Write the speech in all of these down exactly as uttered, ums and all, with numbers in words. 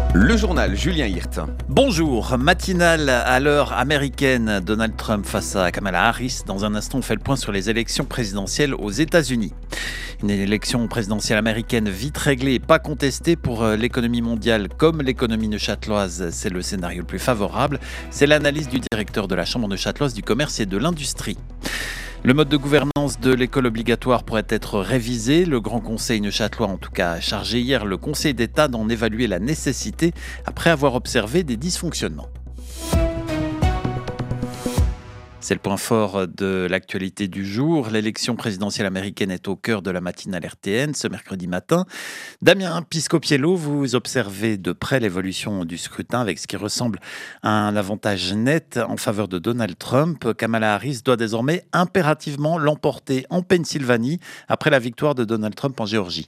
Le journal Julien Hirt. Bonjour, matinale à l'heure américaine. Donald Trump face à Kamala Harris. Dans un instant, on fait le point sur les élections présidentielles aux États-Unis. Une élection présidentielle américaine vite réglée et pas contestée pour l'économie mondiale comme l'économie neuchâteloise. C'est le scénario le plus favorable. C'est l'analyse du directeur de la Chambre neuchâteloise du commerce et de l'industrie. Le mode de gouvernance de l'école obligatoire pourrait être révisé. Le Grand Conseil neuchâtelois, en tout cas, a chargé hier le Conseil d'État d'en évaluer la nécessité après avoir observé des dysfonctionnements. C'est le point fort de l'actualité du jour. L'élection présidentielle américaine est au cœur de la matinale R T N ce mercredi matin. Damien Piscopiello, vous observez de près l'évolution du scrutin avec ce qui ressemble à un avantage net en faveur de Donald Trump. Kamala Harris doit désormais impérativement l'emporter en Pennsylvanie après la victoire de Donald Trump en Géorgie.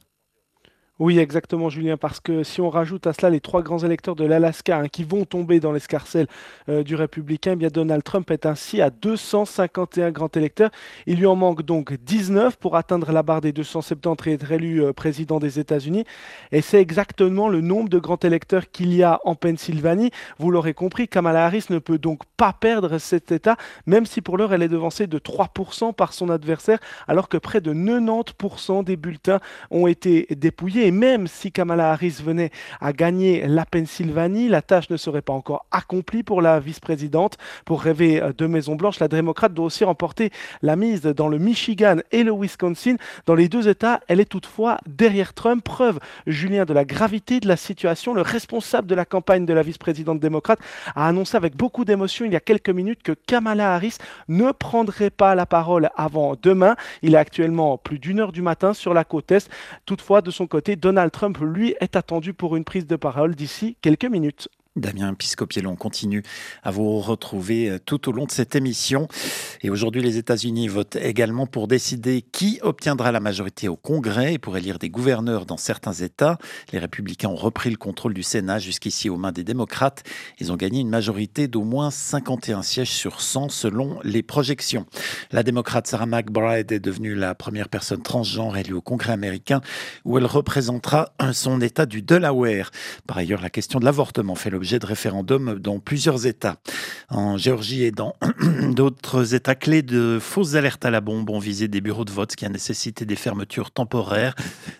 Oui, exactement, Julien, parce que si on rajoute à cela les trois grands électeurs de l'Alaska hein, qui vont tomber dans l'escarcelle euh, du républicain, eh bien Donald Trump est ainsi à deux cent cinquante et un grands électeurs. Il lui en manque donc dix-neuf pour atteindre la barre des deux cent soixante-dix et être élu euh, président des États-Unis. Et c'est exactement le nombre de grands électeurs qu'il y a en Pennsylvanie. Vous l'aurez compris, Kamala Harris ne peut donc pas perdre cet État, même si pour l'heure elle est devancée de trois pour cent par son adversaire, alors que près de quatre-vingt-dix pour cent des bulletins ont été dépouillés. Et même si Kamala Harris venait à gagner la Pennsylvanie, la tâche ne serait pas encore accomplie pour la vice-présidente. Pour rêver de Maison-Blanche, la démocrate doit aussi remporter la mise dans le Michigan et le Wisconsin. Dans les deux États, elle est toutefois derrière Trump. Preuve, Julien, de la gravité de la situation. Le responsable de la campagne de la vice-présidente démocrate a annoncé avec beaucoup d'émotion il y a quelques minutes que Kamala Harris ne prendrait pas la parole avant demain. Il est actuellement plus d'une heure du matin sur la côte Est. Toutefois, de son côté, Donald Trump, lui, est attendu pour une prise de parole d'ici quelques minutes. Damien Piscopiello, on continue à vous retrouver tout au long de cette émission. Et aujourd'hui, les États-Unis votent également pour décider qui obtiendra la majorité au Congrès et pour élire des gouverneurs dans certains États. Les républicains ont repris le contrôle du Sénat jusqu'ici aux mains des démocrates. Ils ont gagné une majorité d'au moins cinquante et un sièges sur cent selon les projections. La démocrate Sarah McBride est devenue la première personne transgenre élue au Congrès américain où elle représentera son État du Delaware. Par ailleurs, la question de l'avortement fait l'objet de référendum dans plusieurs États. En Géorgie et dans d'autres États clés, de fausses alertes à la bombe ont visé des bureaux de vote, ce qui a nécessité des fermetures temporaires.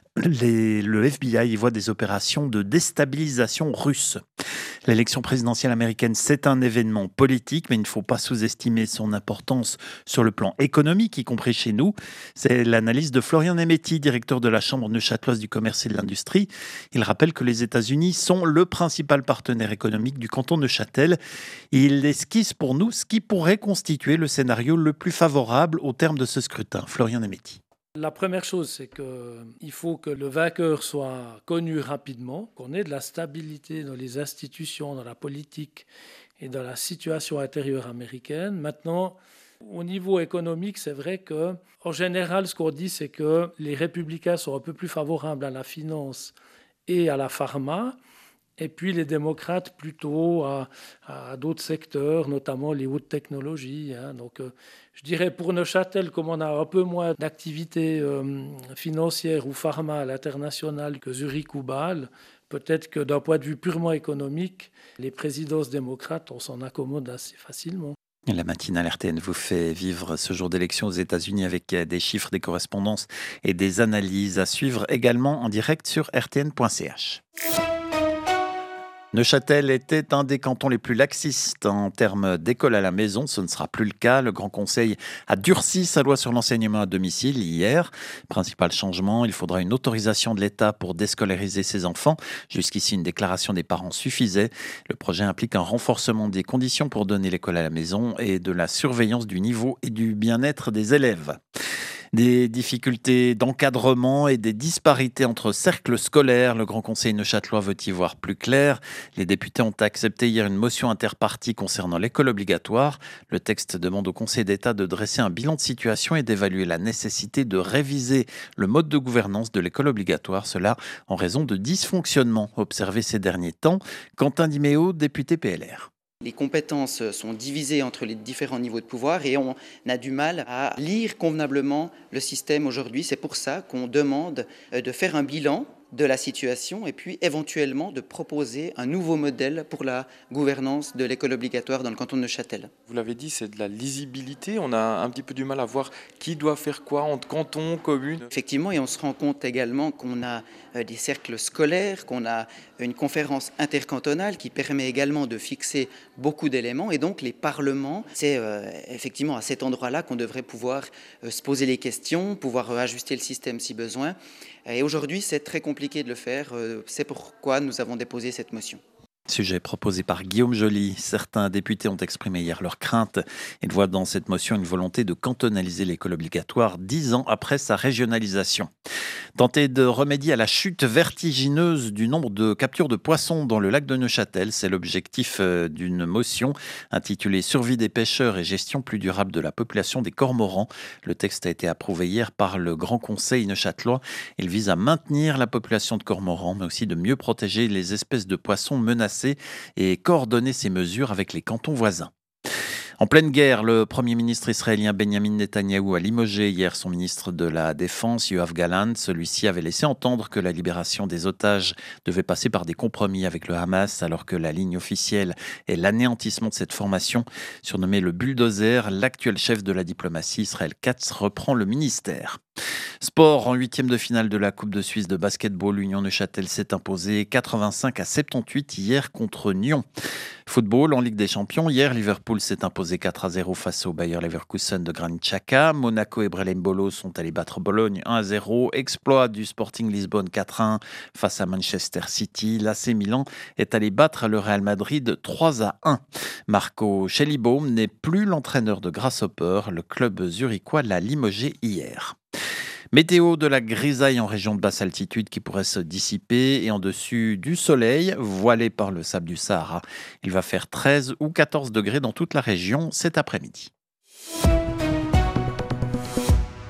Les, le F B I y voit des opérations de déstabilisation russe. L'élection présidentielle américaine, c'est un événement politique, mais il ne faut pas sous-estimer son importance sur le plan économique, y compris chez nous. C'est l'analyse de Florian Nemetti, directeur de la Chambre neuchâteloise du commerce et de l'industrie. Il rappelle que les États-Unis sont le principal partenaire économique du canton de Neuchâtel. Il esquisse pour nous ce qui pourrait constituer le scénario le plus favorable au terme de ce scrutin. Florian Nemetti. La première chose, c'est qu'il faut que le vainqueur soit connu rapidement, qu'on ait de la stabilité dans les institutions, dans la politique et dans la situation intérieure américaine. Maintenant, au niveau économique, c'est vrai que, en général, ce qu'on dit, c'est que les républicains sont un peu plus favorables à la finance et à la pharma, et puis les démocrates plutôt à, à d'autres secteurs, notamment les hautes technologies. Hein. Donc, euh, je dirais pour Neuchâtel, comme on a un peu moins d'activités euh, financières ou pharma à l'international que Zurich ou Bâle, peut-être que d'un point de vue purement économique, les présidences démocrates, on s'en accommode assez facilement. La matinale R T N vous fait vivre ce jour d'élection aux États-Unis avec des chiffres, des correspondances et des analyses à suivre également en direct sur r t n point c h. Neuchâtel était un des cantons les plus laxistes en termes d'école à la maison. Ce ne sera plus le cas. Le Grand Conseil a durci sa loi sur l'enseignement à domicile hier. Principal changement, il faudra une autorisation de l'État pour déscolariser ses enfants. Jusqu'ici, une déclaration des parents suffisait. Le projet implique un renforcement des conditions pour donner l'école à la maison et de la surveillance du niveau et du bien-être des élèves. Des difficultés d'encadrement et des disparités entre cercles scolaires. Le Grand Conseil neuchâtelois veut y voir plus clair. Les députés ont accepté hier une motion interpartie concernant l'école obligatoire. Le texte demande au Conseil d'État de dresser un bilan de situation et d'évaluer la nécessité de réviser le mode de gouvernance de l'école obligatoire. Cela en raison de dysfonctionnements observés ces derniers temps. Quentin Diméo, député P L R. Les compétences sont divisées entre les différents niveaux de pouvoir et on a du mal à lire convenablement le système aujourd'hui. C'est pour ça qu'on demande de faire un bilan de la situation et puis éventuellement de proposer un nouveau modèle pour la gouvernance de l'école obligatoire dans le canton de Neuchâtel. Vous l'avez dit, c'est de la lisibilité. On a un petit peu du mal à voir qui doit faire quoi entre cantons, communes. Effectivement, et on se rend compte également qu'on a des cercles scolaires, qu'on a une conférence intercantonale qui permet également de fixer beaucoup d'éléments. Et donc les parlements, c'est euh, effectivement à cet endroit-là qu'on devrait pouvoir euh, se poser les questions, pouvoir euh, ajuster le système si besoin. Et aujourd'hui, c'est très compliqué de le faire. Euh, c'est pourquoi nous avons déposé cette motion. Sujet proposé par Guillaume Joly. Certains députés ont exprimé hier leurs craintes. Ils voient dans cette motion une volonté de cantonaliser l'école obligatoire dix ans après sa régionalisation. Tenter de remédier à la chute vertigineuse du nombre de captures de poissons dans le lac de Neuchâtel, c'est l'objectif d'une motion intitulée « Survie des pêcheurs et gestion plus durable de la population des cormorans ». Le texte a été approuvé hier par le Grand Conseil neuchâtelois. Il vise à maintenir la population de cormorans, mais aussi de mieux protéger les espèces de poissons menacées et coordonner ces mesures avec les cantons voisins. En pleine guerre, le Premier ministre israélien Benjamin Netanyahou a limogé hier son ministre de la Défense, Yoav Gallant. Celui-ci avait laissé entendre que la libération des otages devait passer par des compromis avec le Hamas, alors que la ligne officielle est l'anéantissement de cette formation. Surnommé le bulldozer, l'actuel chef de la diplomatie, Israël Katz, reprend le ministère. Sport, en huitième de finale de la Coupe de Suisse de basketball, l'Union Neuchâtel s'est imposée quatre-vingt-cinq à soixante-dix-huit hier contre Nyon. Football, en Ligue des Champions, hier, Liverpool s'est imposé quatre à zéro face au Bayer Leverkusen de Granit Xhaka. Monaco et Brelem-Bolo sont allés battre Bologne un à zéro. Exploit du Sporting Lisbonne quatre à un face à Manchester City. L'A C Milan est allé battre le Real Madrid trois à un. Marco Schellibaum n'est plus l'entraîneur de Grasshopper. Le club zurichois l'a limogé hier. Météo, de la grisaille en région de basse altitude qui pourrait se dissiper et en dessus du soleil, voilé par le sable du Sahara. Il va faire treize ou quatorze degrés dans toute la région cet après-midi.